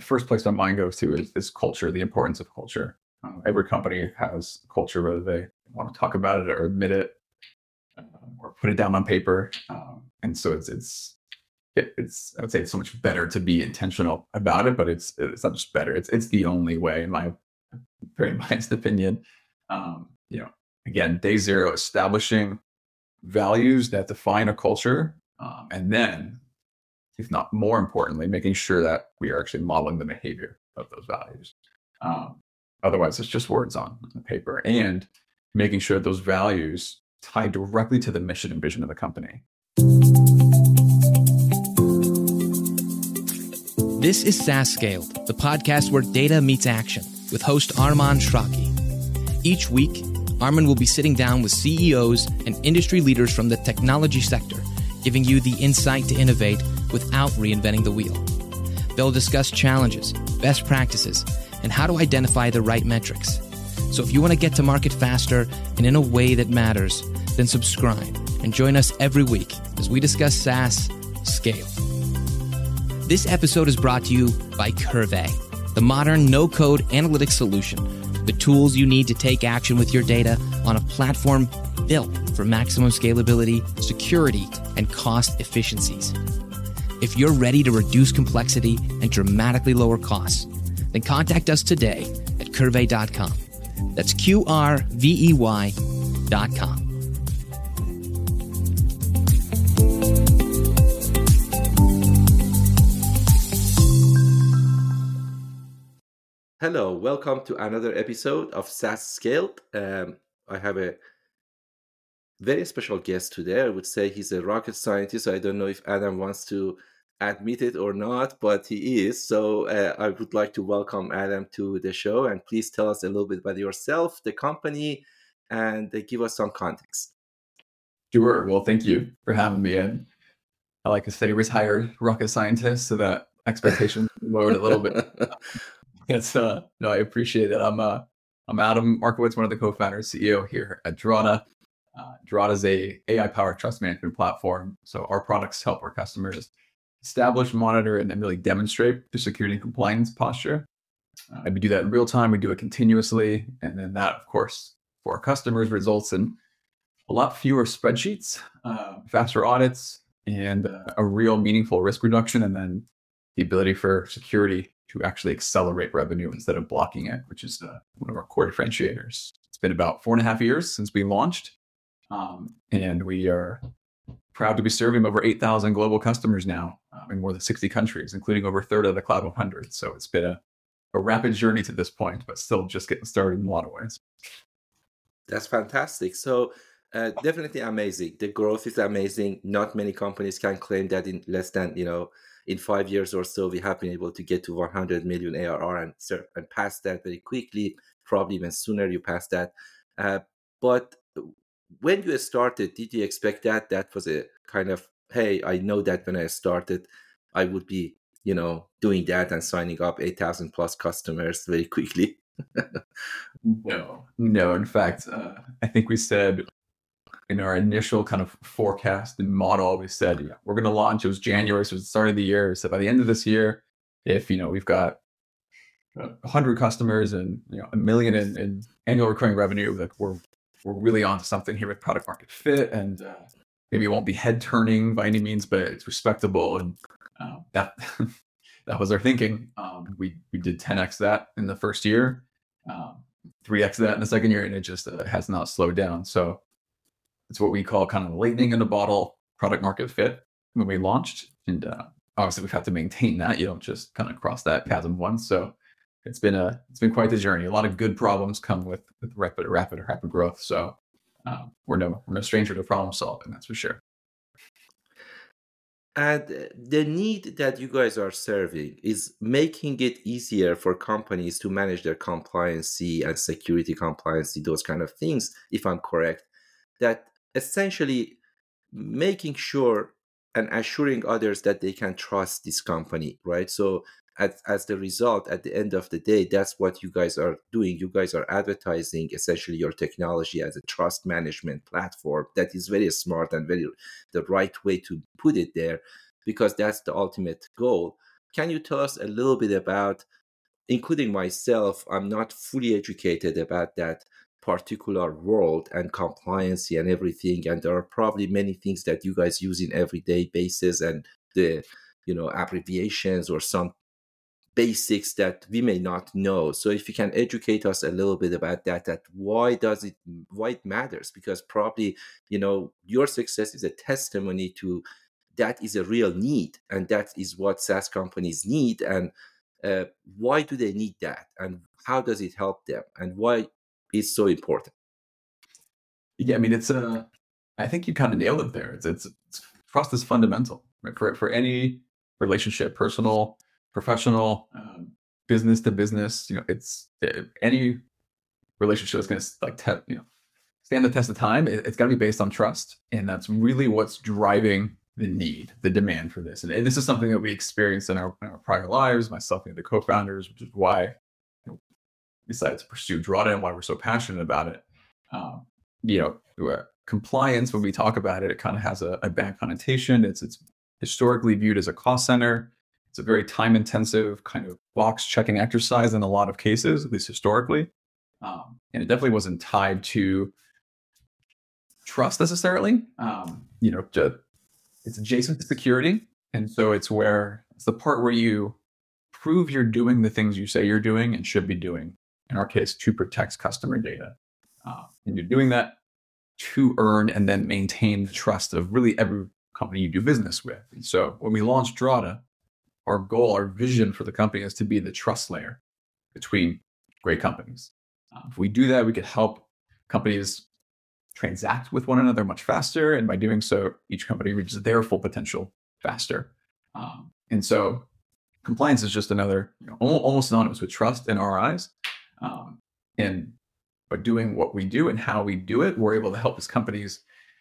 first place my mind goes to is culture, the importance of culture. Every company has culture, whether they want to talk about it or admit it or put it down on paper. And so it's I would say it's so much better to be intentional about it, but it's not just better. It's the only way, in my very biased opinion. You know, again, day zero, establishing values that define a culture, and then, if not more importantly, making sure that we are actually modeling the behavior of those values. Otherwise, it's just words on the paper, and making sure those values tie directly to the mission and vision of the company. This is SaaS Scaled, the podcast where data meets action, with host Arman Shraki. Each week, Arman will be sitting down with CEOs and industry leaders from the technology sector, giving you the insight to innovate without reinventing the wheel. They'll discuss challenges, best practices, and how to identify the right metrics. So if you want to get to market faster and in a way that matters, then subscribe and join us every week as we discuss SaaS Scale. This episode is brought to you by Curvey, the modern no-code analytics solution, the tools you need to take action with your data on a platform built for maximum scalability, security, and cost efficiencies. If you're ready to reduce complexity and dramatically lower costs, then contact us today at Curvey.com. That's QRVEY.com. Hello, welcome to another episode of SaaS Scaled. I have a very special guest today. I would say he's a rocket scientist. I don't know if Adam wants to admit it or not, but he is. So I would like to welcome Adam to the show. And please tell us a little bit about yourself, the company, and give us some context. Sure. Well, thank you for having me in. I like to say retired rocket scientist, so that expectation lowered a little bit. It's no, I appreciate it. I'm Adam Markowitz, one of the co-founders, CEO here at Drata. Drata is a AI-powered trust management platform. So our products help our customers establish, monitor, and then really demonstrate the security and compliance posture. We do that in real time. We do it continuously, and then that, of course, for our customers, results in a lot fewer spreadsheets, faster audits, and a real meaningful risk reduction, and then the ability for security to actually accelerate revenue instead of blocking it, which is one of our core differentiators. It's been about 4.5 years since we launched, and we are proud to be serving over 8,000 global customers now in more than 60 countries, including over a third of the Cloud 100. So it's been a rapid journey to this point, but still just getting started in a lot of ways. That's fantastic. So definitely amazing. The growth is amazing. Not many companies can claim that in less than, in 5 years or so, we have been able to get to 100 million ARR and pass that very quickly. Probably even sooner you pass that. But when you started, did you expect that? That was a kind of, hey, I know that when I started, I would be, doing that and signing up 8,000 plus customers very quickly. No. In fact, I think we said in our initial kind of forecast and model, we said, we're going to launch. It was January, so it was the start of the year. So by the end of this year, if, we've got 100 customers and, $1 million in annual recurring revenue, like we're really onto something here with product market fit, and maybe it won't be head turning by any means, but it's respectable. And that was our thinking. We did 10x that in the first year, 3x that in the second year, and it just has not slowed down. So it's what we call kind of lightning in a bottle product market fit when we launched. And obviously we've had to maintain that. You don't just kind of cross that chasm once. So it's been quite the journey. A lot of good problems come with rapid growth. So we're no stranger to problem solving, that's for sure. And the need that you guys are serving is making it easier for companies to manage their compliancy and security compliancy, those kind of things, if I'm correct, that essentially making sure and assuring others that they can trust this company, right? So as the result, at the end of the day, that's what you guys are doing. You guys are advertising essentially your technology as a trust management platform. That is very smart and very the right way to put it there, because that's the ultimate goal. can you tell us a little bit about, including myself, I'm not fully educated about that particular world and compliance and everything. And there are probably many things that you guys use in everyday basis, and the, abbreviations or some basics that we may not know. So if you can educate us a little bit about that why it matters, because probably, your success is a testimony to that is a real need, and that is what SaaS companies need. And why do they need that, and how does it help them, and why it's so important? Yeah, I mean, I think you kind of nailed it there. It's trust is fundamental, right? For any relationship, personal, professional, business to business, it's any relationship is going to stand the test of time. It's got to be based on trust, and that's really what's driving the demand for this. And this is something that we experienced in our prior lives, myself and the co-founders, which is why we decided to pursue Drata and why we're so passionate about it. Compliance, when we talk about it, it kind of has a bad connotation. It's historically viewed as a cost center. It's a very time-intensive kind of box-checking exercise in a lot of cases, at least historically. And it definitely wasn't tied to trust necessarily. It's adjacent to security. And so it's the part where you prove you're doing the things you say you're doing and should be doing, in our case, to protect customer data. And you're doing that to earn and then maintain the trust of really every company you do business with. And so when we launched Drata, our goal, our vision for the company is to be the trust layer between great companies. If we do that, we could help companies transact with one another much faster. And by doing so, each company reaches their full potential faster. And so compliance is just another, almost synonymous with trust in our eyes. And by doing what we do and how we do it, we're able to help these companies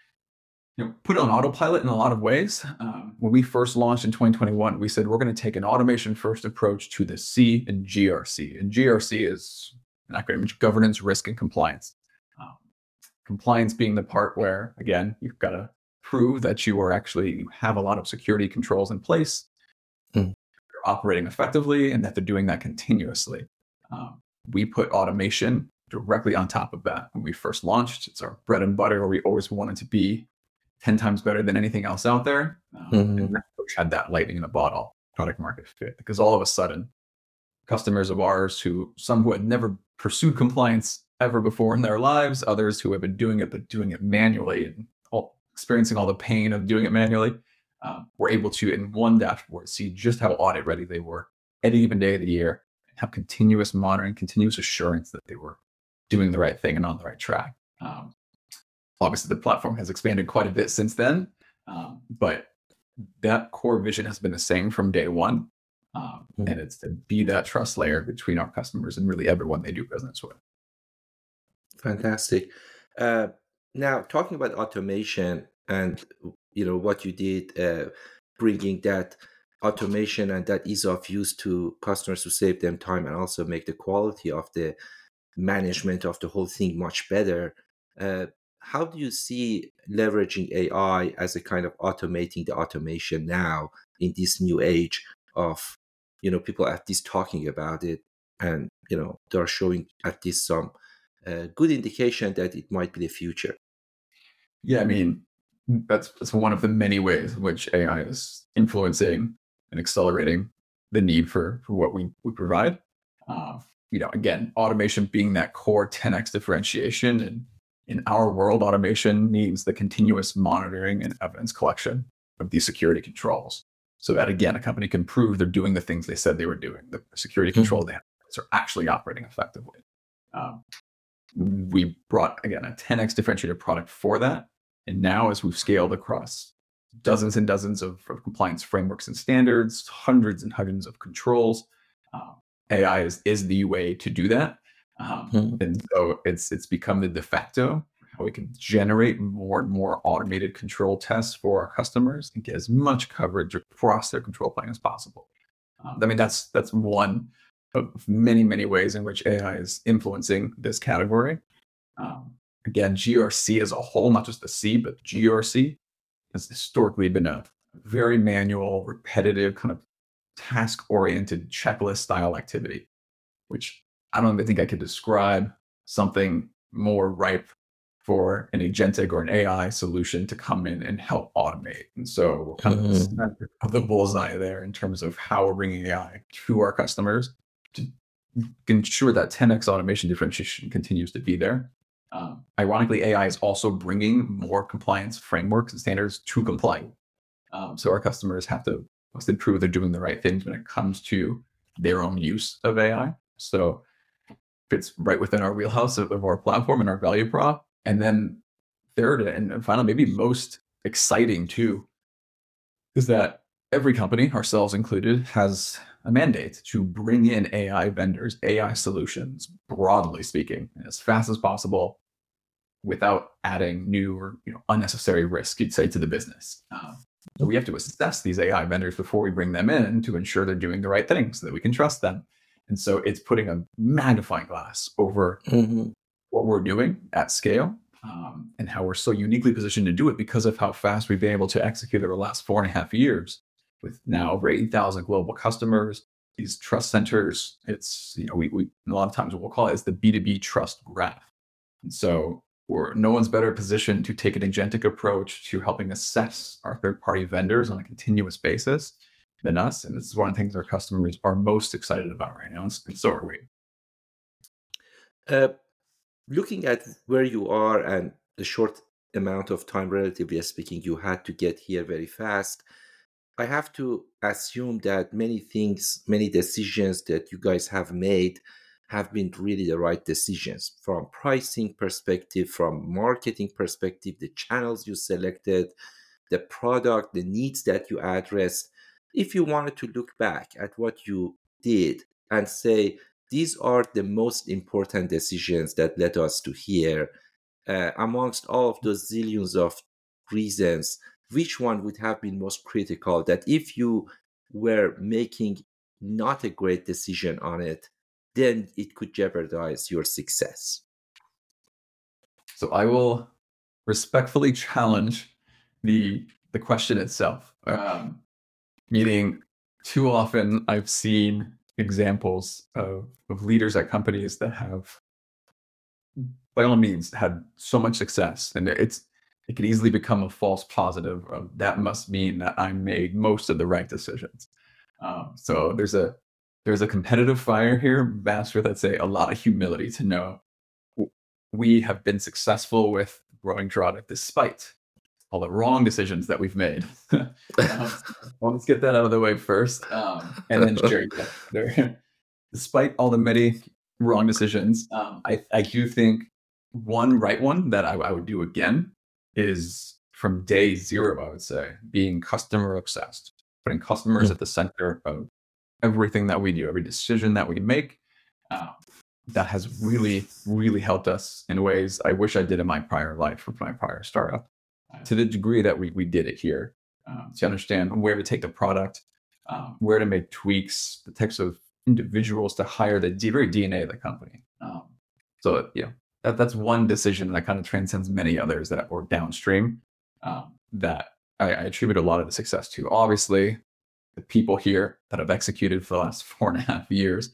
put it on autopilot in a lot of ways. When we first launched in 2021, we said we're going to take an automation first approach to the C in GRC. And GRC is an acronym: governance, risk, and compliance. Compliance being the part where, again, you've got to prove that you have a lot of security controls in place, you're operating effectively, and that they're doing that continuously. We put automation directly on top of that. When we first launched, it's our bread and butter, where we always wanted to be 10 times better than anything else out there. And we had that lightning in a bottle product market fit, because all of a sudden, customers of ours some who had never pursued compliance ever before in their lives, others who have been doing it, but doing it manually and experiencing all the pain of doing it manually, were able to, in one dashboard, see just how audit ready they were any given day of the year, and have continuous monitoring, continuous assurance that they were doing the right thing and on the right track. Obviously, the platform has expanded quite a bit since then, but that core vision has been the same from day one. And it's to be that trust layer between our customers and really everyone they do business with. Fantastic. Now, talking about automation and what you did, bringing that automation and that ease of use to customers to save them time and also make the quality of the management of the whole thing much better. How do you see leveraging AI as a kind of automating the automation now in this new age of, people at least talking about it, and, they're showing at least some good indication that it might be the future? Yeah, I mean, that's one of the many ways in which AI is influencing and accelerating the need for what we provide. Again, automation being that core 10x differentiation. And in our world, automation means the continuous monitoring and evidence collection of these security controls, so that, again, a company can prove they're doing the things they said they were doing. The security control they have are actually operating effectively. We brought, again, a 10x differentiated product for that. And now, as we've scaled across dozens and dozens of compliance frameworks and standards, hundreds and hundreds of controls, AI is the way to do that. And so it's become the de facto how we can generate more and more automated control tests for our customers and get as much coverage across their control plane as possible. That's one of many, many ways in which AI is influencing this category. Again, GRC as a whole, not just the C, but GRC has historically been a very manual, repetitive kind of task-oriented checklist-style activity, which I don't even think I could describe something more ripe for an agentic or an AI solution to come in and help automate. And so we're kind of the center of the bullseye there in terms of how we're bringing AI to our customers to ensure that 10x automation differentiation continues to be there. Ironically, AI is also bringing more compliance frameworks and standards to comply. So our customers have to must prove they're doing the right things when it comes to their own use of AI. So fits right within our wheelhouse of our platform and our value prop. And then third and finally, maybe most exciting too, is that every company, ourselves included, has a mandate to bring in AI vendors, AI solutions, broadly speaking, as fast as possible without adding new or unnecessary risk, you'd say, to the business. So we have to assess these AI vendors before we bring them in to ensure they're doing the right thing so that we can trust them. And so it's putting a magnifying glass over what we're doing at scale and how we're so uniquely positioned to do it because of how fast we've been able to execute over the last 4.5 years with now over 8,000 global customers, these trust centers. It's, we a lot of times what we'll call it is the B2B trust graph. And so no one's better positioned to take an agentic approach to helping assess our third-party vendors on a continuous basis than us. And this is one of the things our customers are most excited about right now. And so are we. Looking at where you are and the short amount of time, relatively speaking, you had to get here very fast, I have to assume that many decisions that you guys have made have been really the right decisions from pricing perspective, from marketing perspective, the channels you selected, the product, the needs that you addressed. If you wanted to look back at what you did and say, these are the most important decisions that led us to here, amongst all of those zillions of reasons, which one would have been most critical that if you were making not a great decision on it, then it could jeopardize your success? So I will respectfully challenge the question itself. Meaning, too often I've seen examples of leaders at companies that have, by all means, had so much success, and it could easily become a false positive of that must mean that I made most of the right decisions. So there's a competitive fire here, matched with, let's say, a lot of humility to know we have been successful with growing Girata despite all the wrong decisions that we've made. Let's get that out of the way first, and then share that. Despite all the many wrong decisions, I do think one right one that I would do again is from day zero, I would say, being customer obsessed, putting customers at the center of everything that we do, every decision that we make. That has really, really helped us in ways I wish I did in my prior life with my prior startup, to the degree that we did it here, to understand where to take the product, where to make tweaks, the types of individuals to hire, the very DNA of the company. So that's one decision that kind of transcends many others that were downstream, that I attribute a lot of the success to. Obviously, the people here that have executed for the last 4.5 years,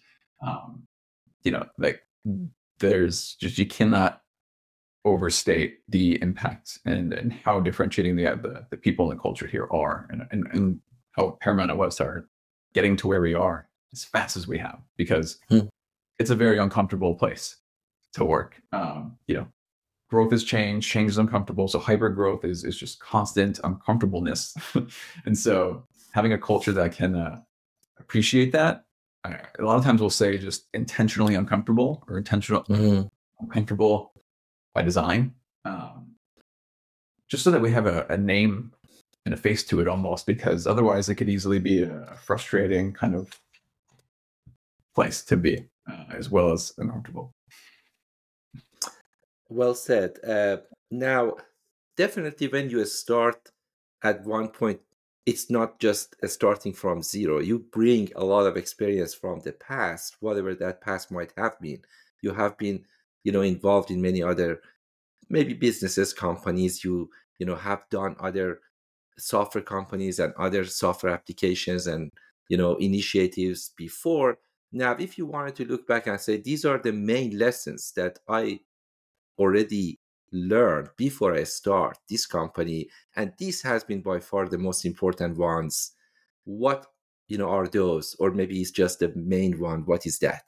there's just, you cannot overstate the impact and how differentiating the people and the culture here are, and how paramount it was to our getting to where we are as fast as we have, because it's a very uncomfortable place to work. Growth is change is uncomfortable. So hyper growth is just constant uncomfortableness. And so having a culture that can appreciate that, a lot of times we'll say just intentionally uncomfortable or uncomfortable by design, just so that we have a name and a face to it almost, because otherwise it could easily be a frustrating kind of place to be, as well as uncomfortable. Well said. Now, definitely when you start at one point, it's not just starting from zero. You bring a lot of experience from the past, whatever that past might have been. You have been, involved in many other, maybe businesses, companies. You have done other software companies and other software applications and initiatives before. Now, if you wanted to look back and say, these are the main lessons that I already learned before I start this company, and this has been by far the most important ones, what are those? Or maybe it's just the main one. What is that?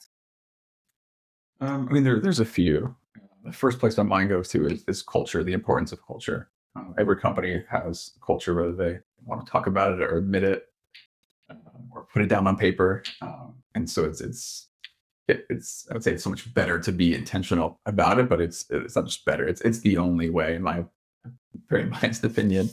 I mean, there's a few. The first place my mind goes to is culture, the importance of culture. Every company has culture, whether they want to talk about it or admit it, or put it down on paper. And so it's I would say it's so much better to be intentional about it, but it's not just better. It's the only way, in my very biased opinion.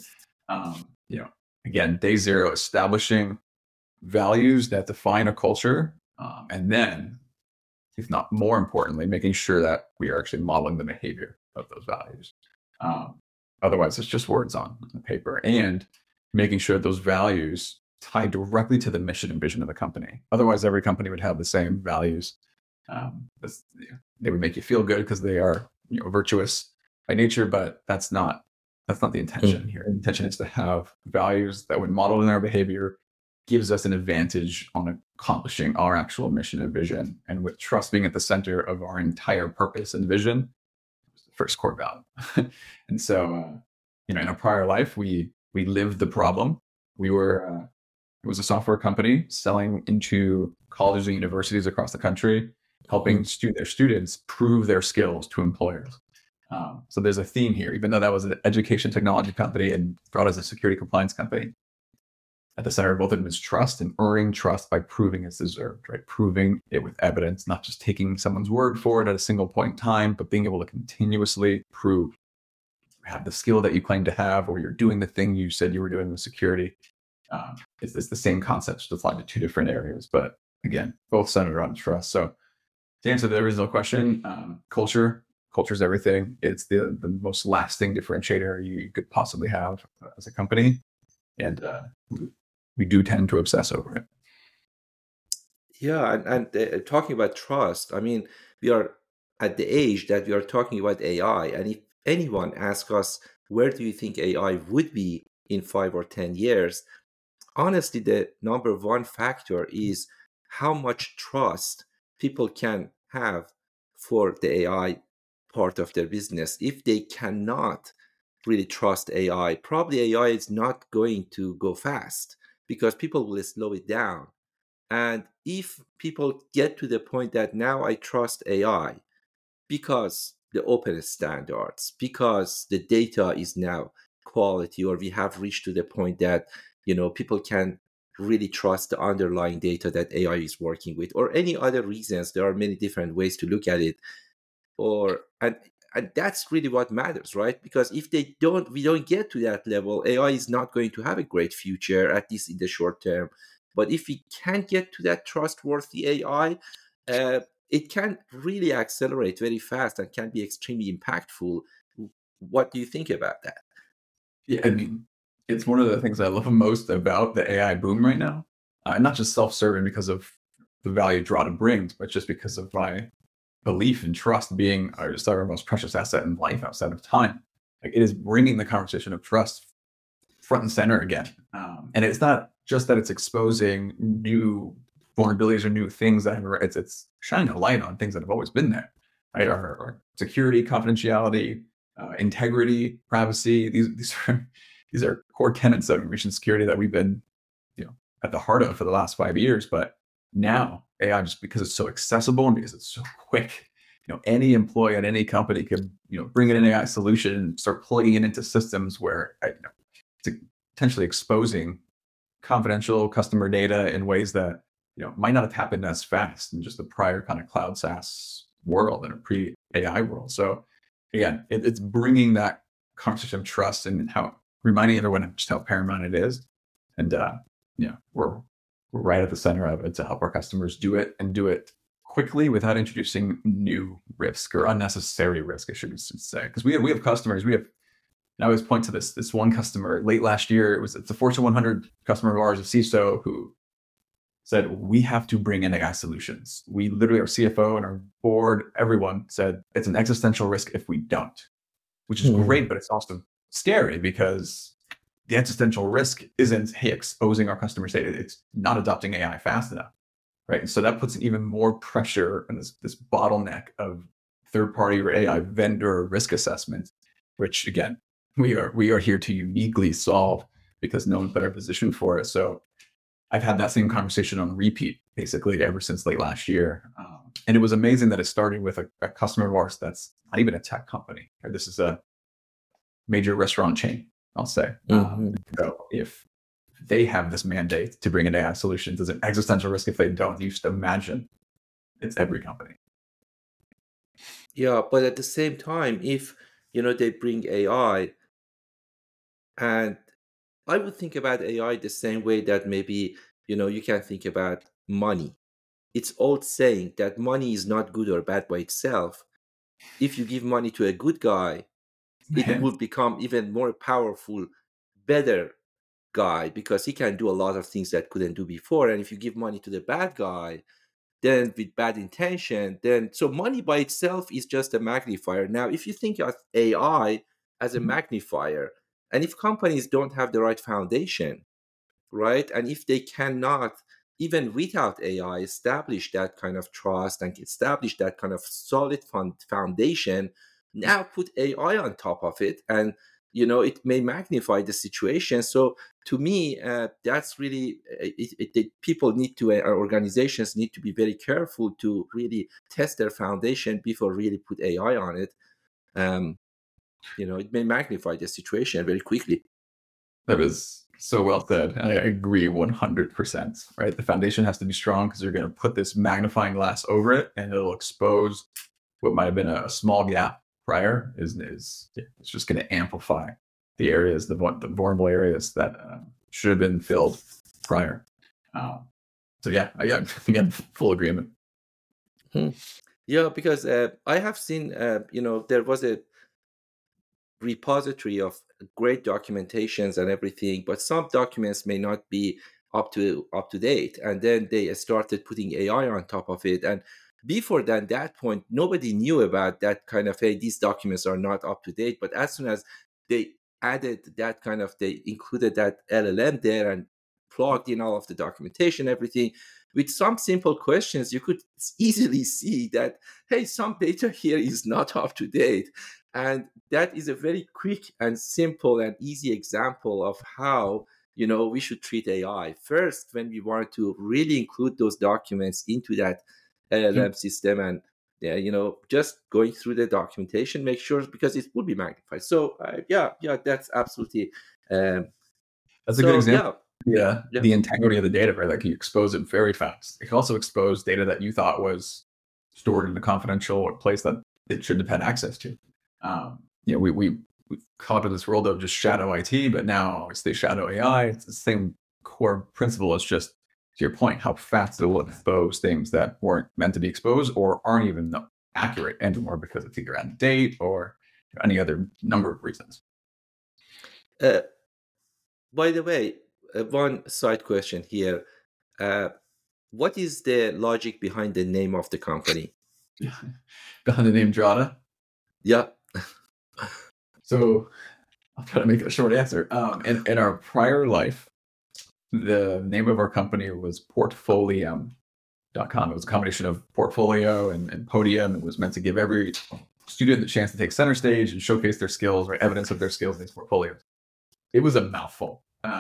Again, day zero, establishing values that define a culture, and then, if not more importantly, making sure that we are actually modeling the behavior of those values. Otherwise, it's just words on paper, and making sure those values tie directly to the mission and vision of the company. Otherwise, every company would have the same values. They would make you feel good because they are virtuous by nature, but that's not the intention here. The intention is to have values that, when modeled in our behavior, gives us an advantage on accomplishing our actual mission and vision. And with trust being at the center of our entire purpose and vision, was the first core value. And so, in a prior life, we lived the problem. We were it was a software company selling into colleges and universities across the country, helping their students prove their skills to employers. So there's a theme here, even though that was an education technology company and brought as a security compliance company. At the center of both of them is trust, and earning trust by proving it's deserved, right? Proving it with evidence, not just taking someone's word for it at a single point in time, but being able to continuously prove you have the skill that you claim to have, or you're doing the thing you said you were doing with security. It's the same concept, just applied to two different areas, but again, both centered on trust. So to answer the original question, culture is everything. It's the most lasting differentiator you could possibly have as a company. And we do tend to obsess over it. Yeah, and talking about trust, I mean, we are at the age that we are talking about AI, and if anyone asks us, where do you think AI would be in 5 or 10 years? Honestly, the number one factor is how much trust people can have for the AI part of their business. If they cannot really trust AI, probably AI is not going to go fast, because people will slow it down. And if people get to the point that now I trust AI because the open standards, because the data is now quality, or we have reached to the point that people can really trust the underlying data that AI is working with, or any other reasons. There are many different ways to look at it, and that's really what matters, right? Because if we don't get to that level, AI is not going to have a great future, at least in the short term. But if we can get to that trustworthy AI, it can really accelerate very fast and can be extremely impactful. What do you think about that? Yeah, I mean, it's one of the things I love most about the AI boom right now. Not just self-serving because of the value Drata brings, but just because of my belief and trust being our most precious asset in life outside of time. Like, it is bringing the conversation of trust front and center again. And it's not just that it's exposing new vulnerabilities or new things that it's shining a light on things that have always been there, right? Our security, confidentiality, integrity, privacy. These are core tenets of information security that we've been, at the heart of for the last 5 years. But now AI, just because it's so accessible and because it's so quick, any employee at any company could, bring in an AI solution and start plugging it into systems where it's potentially exposing confidential customer data in ways that, might not have happened as fast in just the prior kind of cloud SaaS world and a pre-AI world. So again, it's bringing that conversation of trust and reminding everyone just how paramount it is. And we're right at the center of it to help our customers do it, and do it quickly without introducing new risk or unnecessary risk, I should say. Because we have customers. And I always point to this one customer late last year. It's a Fortune 100 customer of ours, a CISO, who said, we have to bring in AI solutions. We literally, our CFO and our board, everyone said it's an existential risk if we don't, which is great, but it's also scary because the existential risk isn't, hey, exposing our customer data. It's not adopting AI fast enough, right? And so that puts even more pressure on this bottleneck of third-party or AI vendor risk assessment, which again, we are here to uniquely solve because no one's better positioned for it. So I've had that same conversation on repeat basically ever since late last year. And it was amazing that it started with a customer of ours that's not even a tech company. This is a major restaurant chain, I'll say. So if they have this mandate to bring in AI solutions, there's an existential risk if they don't. You just imagine it's every company. Yeah, but at the same time, if they bring AI, and I would think about AI the same way that maybe you can think about money. It's old saying that money is not good or bad by itself. If you give money to a good guy, it would become even more powerful, better guy, because he can do a lot of things that couldn't do before. And if you give money to the bad guy, then with bad intention, then so money by itself is just a magnifier. Now, if you think of AI as a magnifier, and if companies don't have the right foundation, right, and if they cannot, even without AI, establish that kind of trust and establish that kind of solid foundation, now put AI on top of it, and it may magnify the situation. So to me, that's really people need to, our organizations need to be very careful to really test their foundation before really put AI on it. It may magnify the situation very quickly. That is so well said. I agree 100%, right? The foundation has to be strong because you're going to put this magnifying glass over it and it'll expose what might have been a small gap prior. It's just going to amplify the areas, the vulnerable areas that should have been filled prior. So yeah, again, full agreement. Yeah, because I have seen, there was a repository of great documentations and everything, but some documents may not be up to date, and then they started putting AI on top of it. And before that point, nobody knew about that kind of, hey, these documents are not up to date. But as soon as they added that kind of, they included that LLM there and plugged in all of the documentation, everything, with some simple questions, you could easily see that, hey, some data here is not up to date. And that is a very quick and simple and easy example of how we should treat AI. First, when we want to really include those documents into that LLM system, and just going through the documentation, make sure, because it will be magnified. So yeah, that's absolutely. That's a good example. Yeah, the integrity of the data, right? Like you expose it very fast. It can also expose data that you thought was stored in a confidential place that it shouldn't have had access to. We've come to this world of just shadow IT, but now it's the shadow AI. It's the same core principle. It's just, to your point, how fast it will expose things that weren't meant to be exposed or aren't even accurate anymore because it's either out of date or any other number of reasons. By the way, one side question here. What is the logic behind the name of the company? Behind the name Drata? Yeah. So I'll try to make a short answer. In our prior life, the name of our company was Portfolium.com. It was a combination of portfolio and podium. It was meant to give every student the chance to take center stage and showcase their skills, or evidence of their skills in these portfolios. It was a mouthful.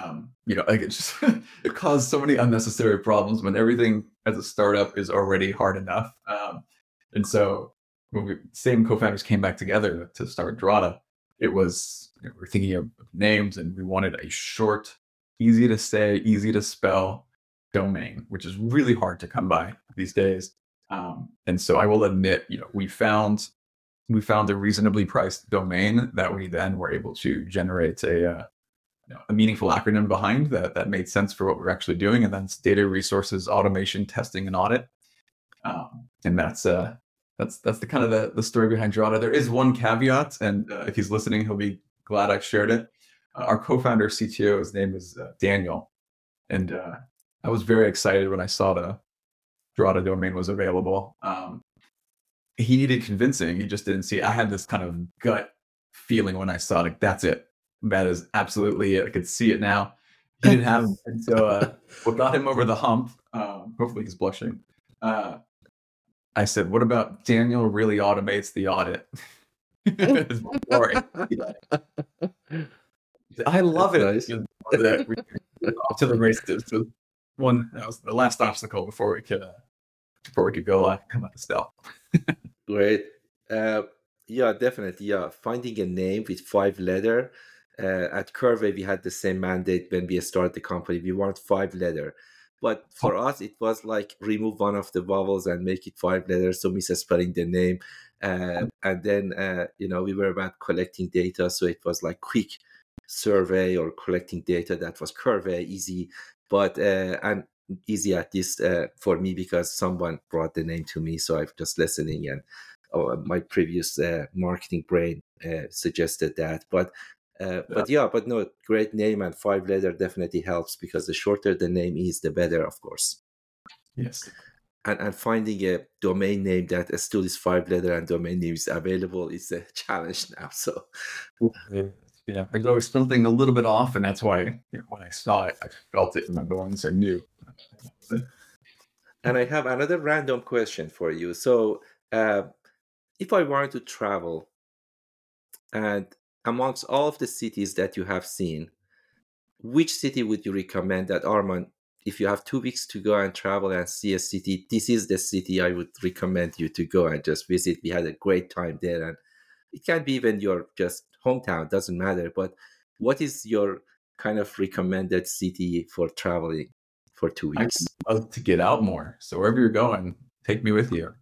It caused so many unnecessary problems when everything as a startup is already hard enough. And so when same co-founders came back together to start Drata, it was, we're thinking of names, and we wanted a short, easy to say, easy to spell domain, which is really hard to come by these days. And so I will admit, we found a reasonably priced domain that we then were able to generate a meaningful acronym behind that made sense for what we're actually doing. And then it's data resources, automation, testing, and audit. And that's the kind of the story behind Drata. There is one caveat, and if he's listening, he'll be glad I shared it. Our co-founder, CTO, his name is Daniel. And I was very excited when I saw the Drata domain was available. He needed convincing. He just didn't see it. I had this kind of gut feeling when I saw it, like, that's it. That is absolutely it. I could see it now. He didn't have, and so what got him over the hump, hopefully he's blushing. I said, what about Daniel really automates the audit? It's my story. I love it. Nice. You know, that we off to the races. So that was the last obstacle before we could go come out the stealth. Great. Yeah, definitely. Yeah, finding a name with 5 letter. At Curve, we had the same mandate when we started the company. We want 5 letter, but for us, it was like remove one of the vowels and make it 5 letters, so misspelling the name. And then we were about collecting data, so it was like quick survey or collecting data. That was Curve, easy, but and easy at least for me because someone brought the name to me, so I'm just listening and my previous marketing brain suggested that. But no, great name and 5 letter definitely helps because the shorter the name is, the better, of course. Yes. And finding a domain name that still is 5 letter and domain name is available is a challenge now. So yeah, I was always something a little bit off, and that's why when I saw it, I felt it in my bones. I knew. And I have another random question for you. So if I wanted to travel, and amongst all of the cities that you have seen, which city would you recommend that, Arman, if you have 2 weeks to go and travel and see a city, this is the city I would recommend you to go and just visit. We had a great time there, and it can be even your just hometown, doesn't matter. But what is your kind of recommended city for traveling for 2 weeks? I'd love to get out more. So wherever you're going, take me with you.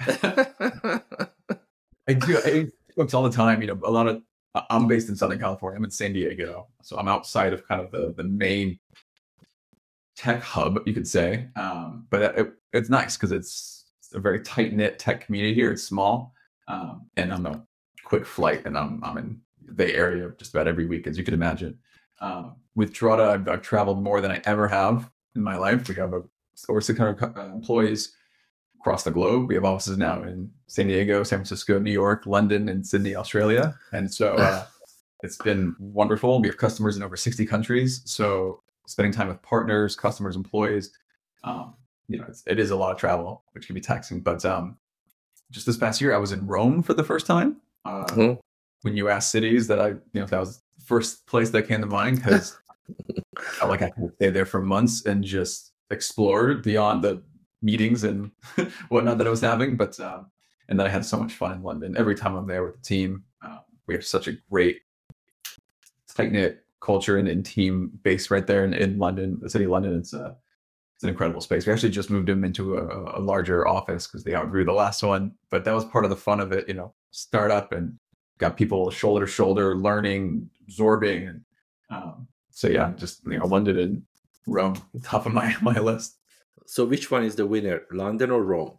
I do books all the time. A lot of I'm based in Southern California. I'm in San Diego, so I'm outside of kind of the main tech hub, you could say. But it's nice because it's a very tight knit tech community here. It's small, and I'm a quick flight, and I'm in the Bay Area just about every week, as you can imagine. With Drata, I've traveled more than I ever have in my life. We have over 600 employees across the globe. We have offices now in San Diego, San Francisco, New York, London, and Sydney, Australia. And so it's been wonderful. We have customers in over 60 countries. So spending time with partners, customers, employees, it is a lot of travel, which can be taxing. But just this past year, I was in Rome for the first time. When you ask cities that that was the first place that came to mind, because I felt like I could stay there for months and just explore beyond the meetings and whatnot that I was having. But and then I had so much fun in London. Every time I'm there with the team, we have such a great tight-knit culture and team base right there in London, the city of London. It's an incredible space. We actually just moved them into a larger office because they outgrew the last one. But that was part of the fun of it, start up and got people shoulder to shoulder, learning, absorbing. And so yeah, just London and Rome, top of my list. So which one is the winner, London or Rome?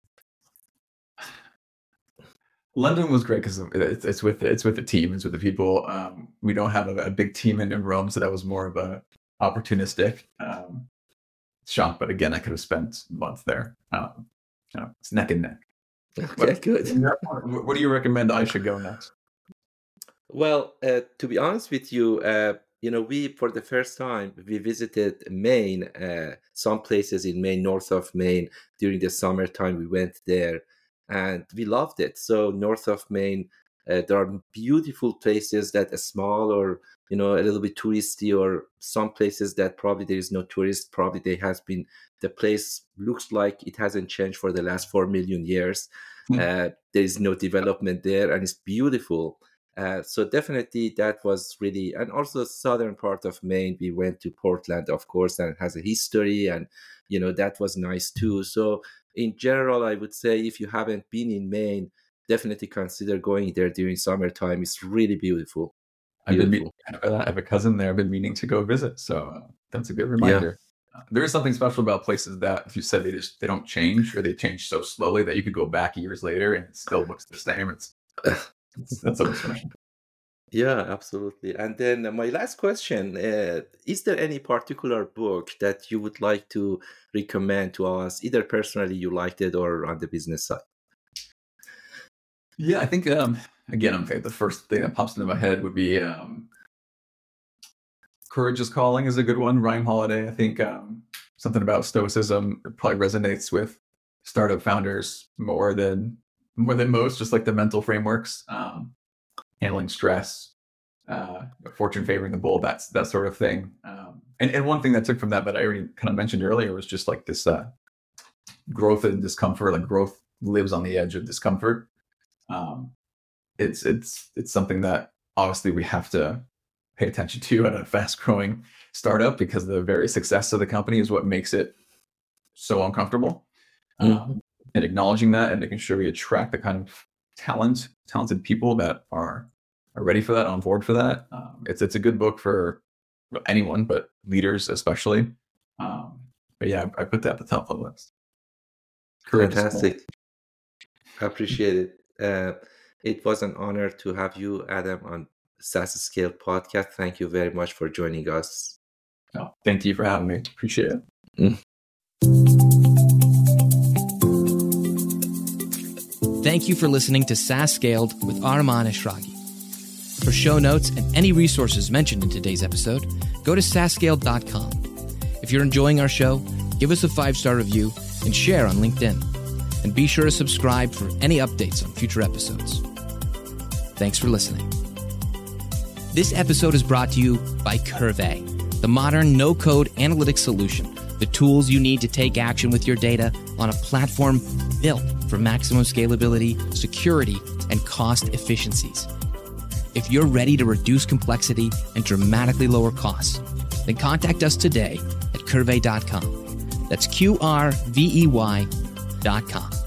London was great because it's with the team, it's with the people. We don't have a big team in Rome, so that was more of a opportunistic shop. But again, I could have spent a month there. It's neck and neck. Okay, good. What do you recommend I should go next? Well, to be honest with you, we, for the first time, we visited Maine, some places in Maine, north of Maine. During the summertime, we went there and we loved it. So north of Maine, there are beautiful places that are small or, a little bit touristy, or some places that probably there is no tourist. Probably the place looks like it hasn't changed for the last 4 million years. There is no development there, and it's beautiful. So definitely that was really, and also the southern part of Maine, we went to Portland, of course, and it has a history, and that was nice too. So in general, I would say if you haven't been in Maine, definitely consider going there during summertime. It's really beautiful. I have a cousin there. I've been meaning to go visit, so that's a good reminder. Yeah. There is something special about places that, if you said they don't change, or they change so slowly that you could go back years later and it still looks the same. That's something special. Yeah, absolutely. And then my last question, is there any particular book that you would like to recommend to us, either personally you liked it or on the business side? Yeah, I think, again, the first thing that pops into my head would be Courage is Calling is a good one. Ryan Holiday. I think something about stoicism probably resonates with startup founders more than most, just like the mental frameworks, handling stress, fortune favoring the bold, that sort of thing. And one thing that I took from that I already kind of mentioned earlier was just like this growth and discomfort. Like growth lives on the edge of discomfort. It's something that obviously we have to pay attention to at a fast growing startup, because the very success of the company is what makes it so uncomfortable. And acknowledging that and making sure we attract the kind of talented people that are ready for that, on board for that. It's a good book for anyone, but leaders especially. But yeah, I put that at the top of the list. Fantastic. I appreciate it. It was an honor to have you, Adam, on SaaS Scale podcast. Thank you very much for joining us. Oh, thank you for having me. Appreciate it. Thank you for listening to SaaS Scaled with Arman Eshraghi. For show notes and any resources mentioned in today's episode, go to saasscaled.com. If you're enjoying our show, give us a 5-star review and share on LinkedIn. And be sure to subscribe for any updates on future episodes. Thanks for listening. This episode is brought to you by Curvey, the modern no-code analytics solution, the tools you need to take action with your data on a platform built for maximum scalability, security, and cost efficiencies. If you're ready to reduce complexity and dramatically lower costs, then contact us today at Curvey.com. That's QRVEY.com.